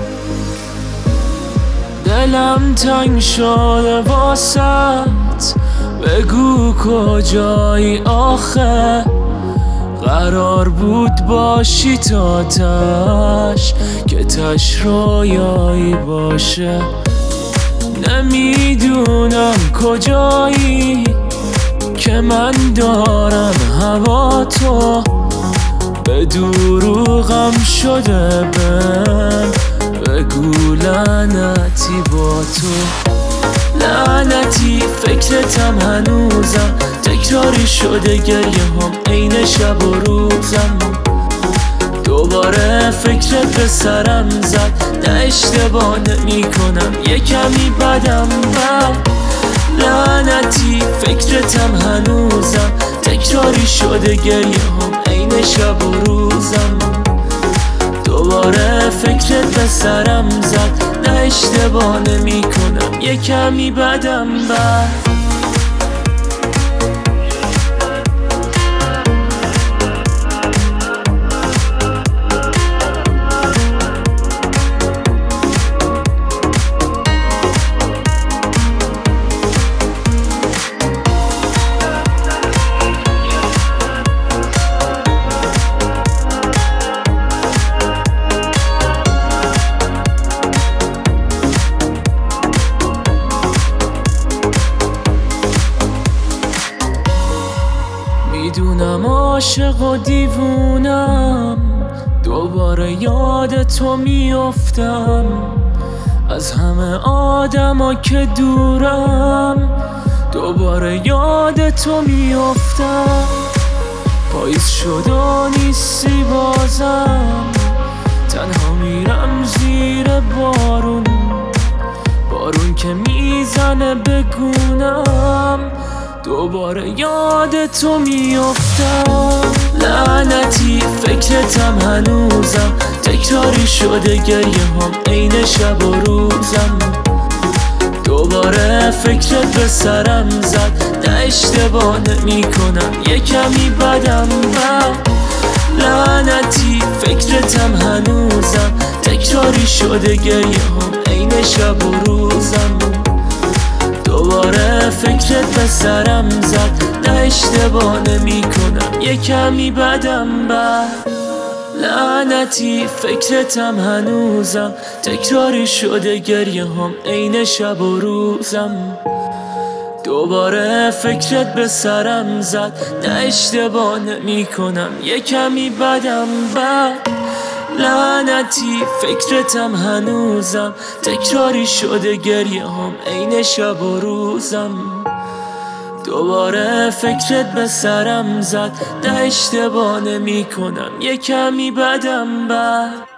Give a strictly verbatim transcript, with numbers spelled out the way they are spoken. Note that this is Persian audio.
دلم تنگ شده واسط، بگو کجایی آخه؟ قرار بود باشی تا تش، که تش رویایی باشه. نمیدونم کجایی که من دارم هوا تو، به دروغم شده بهم، بگو لعنتی با تو. لعنتی فکرتم هنوزم، تکراری شده گریه هم عین شب و روزم. دوباره فکرت به سرم زد، نه اشتباه نمی کنم، یه کمی بدم بد. لعنتی فکرتم هنوزم، تکراری شده گریه هم عین شب و روزم. دوباره فکرت به سرم زد، نه اشتباه نمی کنم، یه کمی بدم بد. میدونم عاشق و دیوونم، دوباره یاد تو میافتم. از همه آدما که دورم، دوباره یاد تو میافتم. پاییز شد و نیستی بازم، تنها میرم زیر بارون. بارون که میزنه بگونم، دوباره یاد تو میافتم. لعنتی فکرتم هنوزم، تکراری شده گریه هم عین شب و روزم. دوباره فکرت به سرم زد، نه اشتباه نمی کنم، یه کمی بدم بد. لعنتی فکرتم هنوزم، تکراری شده گریه هم عین شب و روزم. دوباره فکرت به سرم زد، نه اشتباه نمی کنم، یه کمی بدم بد. لعنتی فکرتم هنوزم، تکراری شده گریه هم عین شب و روزم. دوباره فکرت به سرم زد، نه اشتباه نمی کنم، یه کمی بدم بد. لعنتی فکرتم هنوزم، تکراری شده گریه هم عین شب و روزم. دوباره فکرت به سرم زد، نه اشتباه نمی کنم، یه کمی بدم بد.